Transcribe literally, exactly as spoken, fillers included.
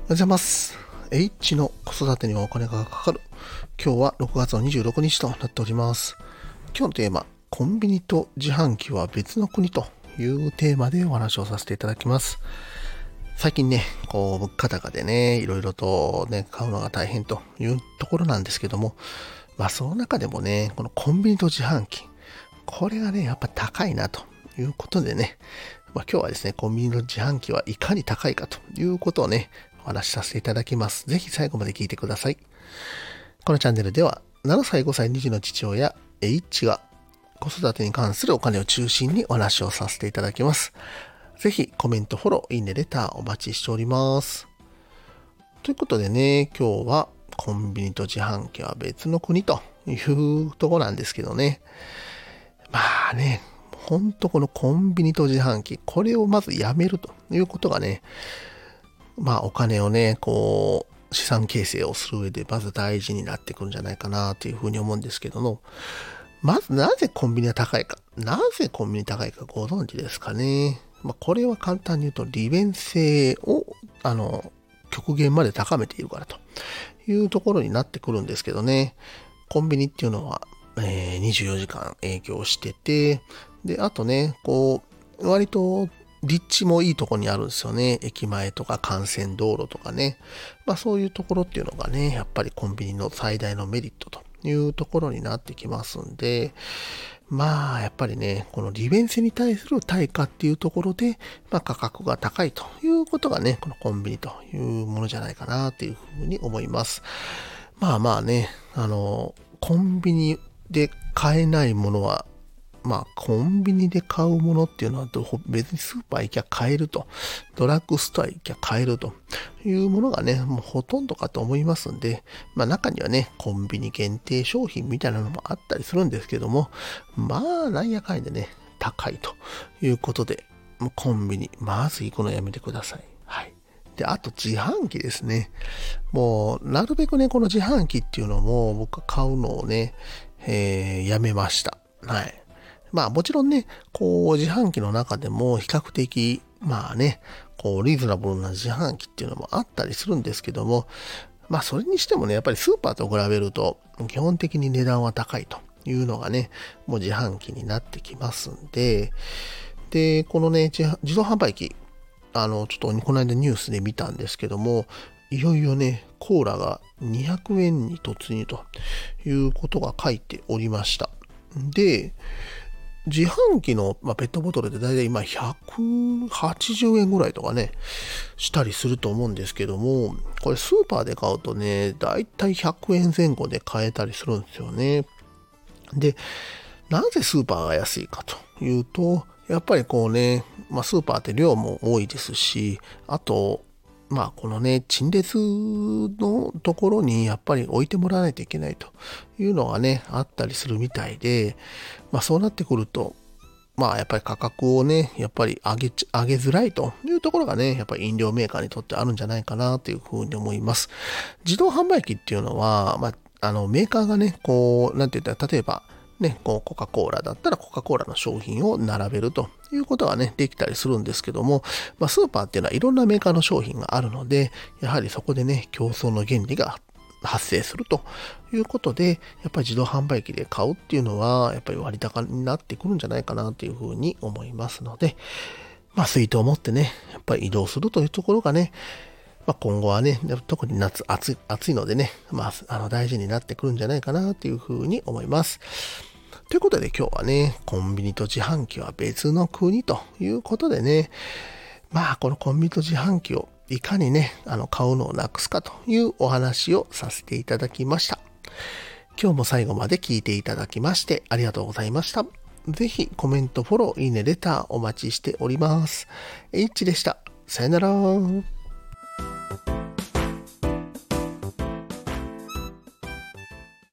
おはようございます。H の子育てにはお金がかかる。今日はろくがつのにじゅうろくにちとなっております。今日のテーマ、コンビニと自販機は別の国というテーマでお話をさせていただきます。最近ね、こう物価高でね、いろいろとね、買うのが大変というところなんですけども、まあその中でもね、このコンビニと自販機、これがね、やっぱ高いなということでね、まあ、今日はですね、コンビニの自販機はいかに高いかということをね、お話しさせていただきます。ぜひ最後まで聞いてください。このチャンネルでは、ななさい、ごさい、にじの父親、H が子育てに関するお金を中心にお話をさせていただきます。ぜひコメント、フォロー、いいね、レターお待ちしております。ということでね、今日はコンビニと自販機は別の国というところなんですけどね。まあね、ほんとこのコンビニと自販機、これをまずやめるということがね、まあお金をね、こう、資産形成をする上でまず大事になってくるんじゃないかなというふうに思うんですけども、まずなぜコンビニは高いか、なぜコンビニ高いかご存知ですかね。まあこれは簡単に言うと利便性を、あの、極限まで高めているからというところになってくるんですけどね。コンビニっていうのは、えー、にじゅうよじかん営業してて、で、あとね、こう、割と立地もいいところにあるんですよね。駅前とか幹線道路とかね。まあそういうところっていうのがね、やっぱりコンビニの最大のメリットというところになってきますんで、まあやっぱりね、この利便性に対する対価っていうところで、まあ価格が高いということがね、このコンビニというものじゃないかなというふうに思います。まあまあね、あの、コンビニで買えないものは、まあ、コンビニで買うものっていうのはど、別にスーパー行きゃ買えると、ドラッグストア行きゃ買えるというものがね、もうほとんどかと思いますんで、まあ中にはね、コンビニ限定商品みたいなのもあったりするんですけども、まあ、なんやかんやでね、高いということで、もうコンビニ、まず行くのやめてください。はい。で、あと自販機ですね。もう、なるべくね、この自販機っていうのも僕は買うのをね、えー、やめました。はい。まあもちろんね、こう自販機の中でも比較的、まあね、こうリーズナブルな自販機っていうのもあったりするんですけども、まあそれにしてもね、やっぱりスーパーと比べると基本的に値段は高いというのがね、もう自販機になってきますんで、で、このね、自自動販売機、あの、ちょっとこの間ニュースで見たんですけども、いよいよね、コーラがにひゃくえんに突入ということが書いておりました。で、自販機の、まあ、ペットボトルでだいたい今ひゃくはちじゅうえんぐらいとかね、したりすると思うんですけども、これスーパーで買うとね、だいたいひゃくえんぜん後で買えたりするんですよね。で、なぜスーパーが安いかというと、やっぱりこうね、まあスーパーって量も多いですし、あと、まあこのね、陳列のところにやっぱり置いてもらわないといけないというのがね、あったりするみたいで、まあそうなってくると、まあやっぱり価格をね、やっぱり上げち、上げづらいというところがね、やっぱり飲料メーカーにとってあるんじゃないかなというふうに思います。自動販売機っていうのは、まあ、あのメーカーがね、こう、なんて言ったら、例えば、ね、こうコカ・コーラだったらコカ・コーラの商品を並べるということがね、できたりするんですけども、まあ、スーパーっていうのはいろんなメーカーの商品があるので、やはりそこでね、競争の原理が発生するということで、やっぱり自動販売機で買うっていうのは、やっぱり割高になってくるんじゃないかなというふうに思いますので、まあ、水筒を持ってね、やっぱり移動するというところがね、まあ、今後はね、特に夏暑い、暑いのでね、まあ、あの大事になってくるんじゃないかなというふうに思います。ということで今日はね、コンビニと自販機は別の国ということでね、まあこのコンビニと自販機をいかにね、あの買うのをなくすかというお話をさせていただきました。今日も最後まで聞いていただきましてありがとうございました。ぜひコメント、フォロー、いいね、レターお待ちしております。H でした。さよなら。